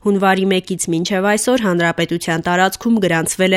Հունվարի 1-ից մինչև այսօր հանրապետության տարածքում գրանցվել է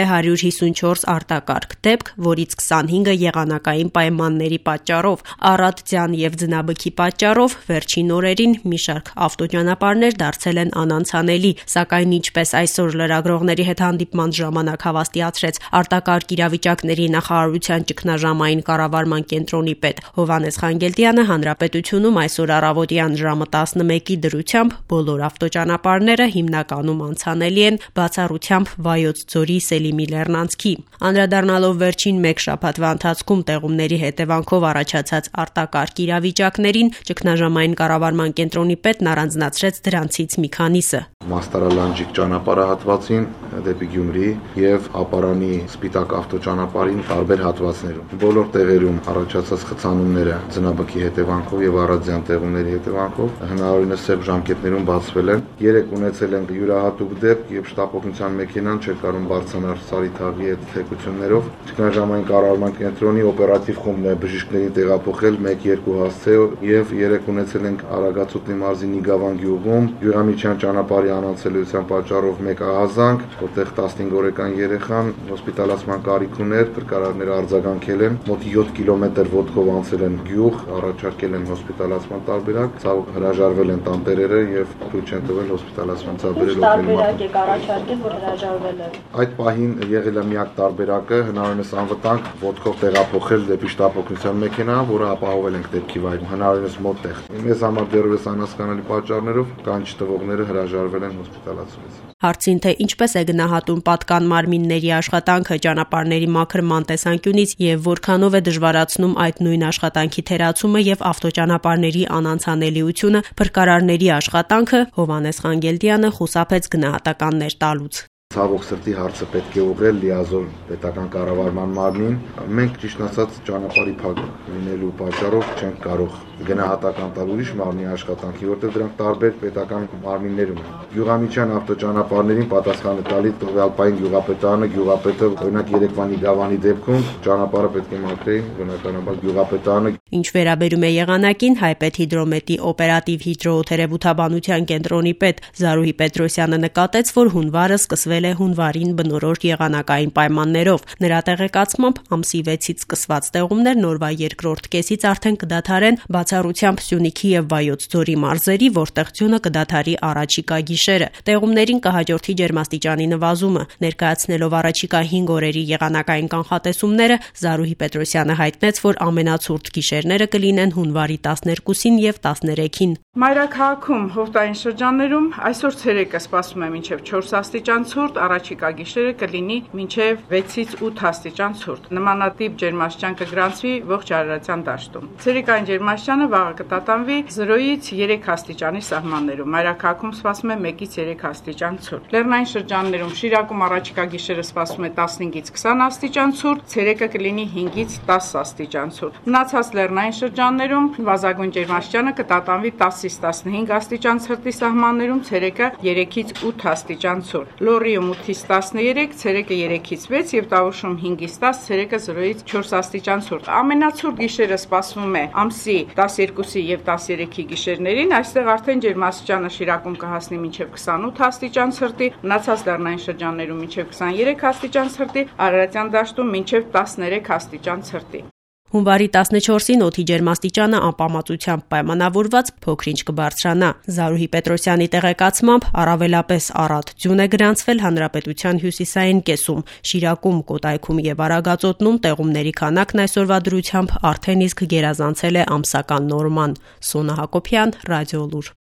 154 արտակարգ դեպք, որից 25-ը եղանակային պայմանների պատճառով, առատ ձյան եւ ձնաբքի պատճառով վերջին օրերին մի շարք ավտոճանապարհներ դարձել են անանցանելի, սակայն ինչպես այսօր լրագրողների հետ հանդիպման ժամանակ հավաստիացրեց արտակարգ իրավիճակների նախարարության ճգնաժամային կառավարման կենտրոնի պետ Հովհաննես Խանգելդյանը, հանրապետությունում այսօր առավոտյան ժամը 11-ի դրությամբ բոլոր ավտոճանապարհները հիմնականում անցանելի են, բացառությամբ Վայոց ձորի Սելիմի Լեռնանցքի։ Անդրադառնալով վերջին մեկ շաբաթվա ընթացքում տեղումների հետևանքով առաջացած արտակարգ իրավիճակներին, ճգնաժամային կառավարման կենտրոնի պետն առանձնացրեց դրանցից մի քանիսը։ Մաստարալանջիկ ճանապարհահատվածին դեպի Գյումրի եւ Ապարանի Սպիտակ ավտոճանապարհին տարբեր հատվածներում։ Բոլոր տեղերում առաջացած խցանումները ձնաբքի հետևանքով եւ առանձյան տեղումների հետևանքով հնարավորինս սև ժամկետներում բացվել են։ Երեք ունեցել ենք յուրահատուկ դեպք եւ շտապօգնության մեքենան չէր կարող բարձրանալ Սարիթաղի հետ թեկություններով։ Ճգնաժամային կառավարման կենտրոնի օպերատիվ խումբն է բժիշկներին տեղափոխել 1-2 հասցեով եւ երեք ունեցել ենք Արագածոտնի մարզի Նիգավան գյուղում յուրամիջյան ճանապարհի անացելության պատճառով մեկ ահազանգ, որտեղ 15 օրեկան երեխան հոսպիտալացման կարիք ուներ, փրկարարները արձագանքել են, մոտ 7 կիլոմետր ոտքով անցել են գյուղ, առաջարկել են հոսպիտալացման տարբերակ, ցավ հրաժարվել են տանտերերը եւ թույլ չեն տվել հոսպիտալացման ցաբերել տարբերակ եք առաջարկել, որ հրաժարվել է։ Այդ պահին եղել է միակ տարբերակը հնարավորինս անվտանգ ոտքով տեղափոխել դեպի շտապօգնության մեքենա, որը ապահովել ենք դեպքի վայրում, հնարավորինս մոտ տեղ։ Մեզ համար դեռևս անհասկանալի պատճառներով կանչ տվողները հրաժարվել են հոսպիտալացումից։ Հարցին, թե ինչպես է գնահատում պատկան մարմինների աշխատանքը ճանապարհների մաքրման տեսանկյունից եւ որքանով է դժվարացնում այդ նույն աշխատանքի թերացումը եւ ավտոճանապարհների անանցանելիությունը, փրկարարների աշխատանքը, Հովհաննես Խանգելդյանը խուսափեց գնահատականներ տալուց։ Ցավոք սրտի հարցը պետք է ուղղել լիազոր պետական կառավարման մարմին։ Մենք ճիշտ ասած ճանապարհի փակ լինելու պատճառով չենք կարող գնահատական տալ ուրիշ մարմնի աշխատանքի, որտեղ դրանք տարբեր պետական մարմիններում են։ Գյուղամիջյան ավտոճանապարհներին պատասխան է տալիս տվյալ պահին գյուղապետարանը, գյուղապետը, օրինակ Երևանի Նիգավանի դեպքում ճանապարհը պետք է մաքրեի, բնականաբար գյուղապետարանը։ Ինչ վերաբերում է եղանակին, Հայպետհիդրոմետի օպերատիվ հիդրոթերապևտաբանության կենտրոնի պետ Զարուհի Պետրոսյանը նկատեց, որ հունվարը սկսվել է հունվարին բնորոշ եղանակային պայմաններով։ Նրա տեղեկացմամբ ամսի 6-ից սկսված տեղումներն օրվա երկրորդ կեսից արդեն կդադարեն, բացառությամբ Սյունիքի եւ Վայոց ձորի մարզերի, որտեղ ձյունը կդադարի առաջիկա գիշերը։ Տեղումներին կհաջորդի ջերմաստիճանի նվազումը։ Ներկայացնելով առաջիկա 5 օրերի եղանակային կանխատեսումները, Զարուհի Պետրոսյանը հայտնեց, որ ամենացուրտ գիշերները կլինեն հունվարի 12-ին եւ 13-ին։ Մայրաքաղաքում հովտային շրջաններում այսօր ցերեկը սպասվում է մինչև 4 աստիճան ցուրտ, առաջիկա գիշերը կլինի մինչև 6-ից 8 աստիճան ցուրտ։ Նմանատիպ ջերմաստիճան կգրանցվի ողջ Արարատյան դաշտում։ Ցերեկային ջերմաստիճանը վաղը կտատանվի 0-ից 3 աստիճանի սահմաններում։ Մայրաքաղաքում սպասվում է 1-ից 3 աստիճան ցուրտ։ Լեռնային շրջաններում Շիրակում առաջիկա գիշերը սպասվում է 15-ից 20 աստիճան ցուրտ, ցերեկը կլինի 5-ից 10 աստիճան ցուրտ։ Մնացած լեռնային շրջաններում վազագույն ջերմաստիճանը կտատանվի 10-ից 15 աստիճան ցրտի սահմաններում, ցերեկը 3-ից 8 աստիճան ցուրտ։ Լոռիում 8-ից 13, ցերեկը 3-ից 6 եւ Տավուշում 5-ից 10, ցերեկը 0-ից 4 աստիճան ցուրտ։ Ամենացուրտ գիշերը սպասվում է ամսի 12-ի եւ 13-ի գիշերներին, այստեղ արդեն ջերմաստիճանը Շիրակում կհասնի մինչեւ 28 աստիճան ցրտի, մնացած լեռնային շրջաններում մինչեւ 23 աստիճան ցրտի, Արարատյան դաշտում մինչեւ 13 աստիճան ցրտի։ Հունվարի 14-ին օդի ջերմաստիճանը անպամատությամբ պայմանավորված փոքր-ինչ կբարձրանա։ Զարուհի Պետրոսյանի տեղեկացմամբ առավելապես առատ ձյուն է գրանցվել հանրապետության հյուսիսային կեսում, Շիրակում, Կոտայքում եւ Արագածոտնում տեղումների քանակն այսօրվա դրությամբ արդեն իսկ գերազանցել է ամսական նորման։ Սոնա Հակոբյան, Ռադիոլուր։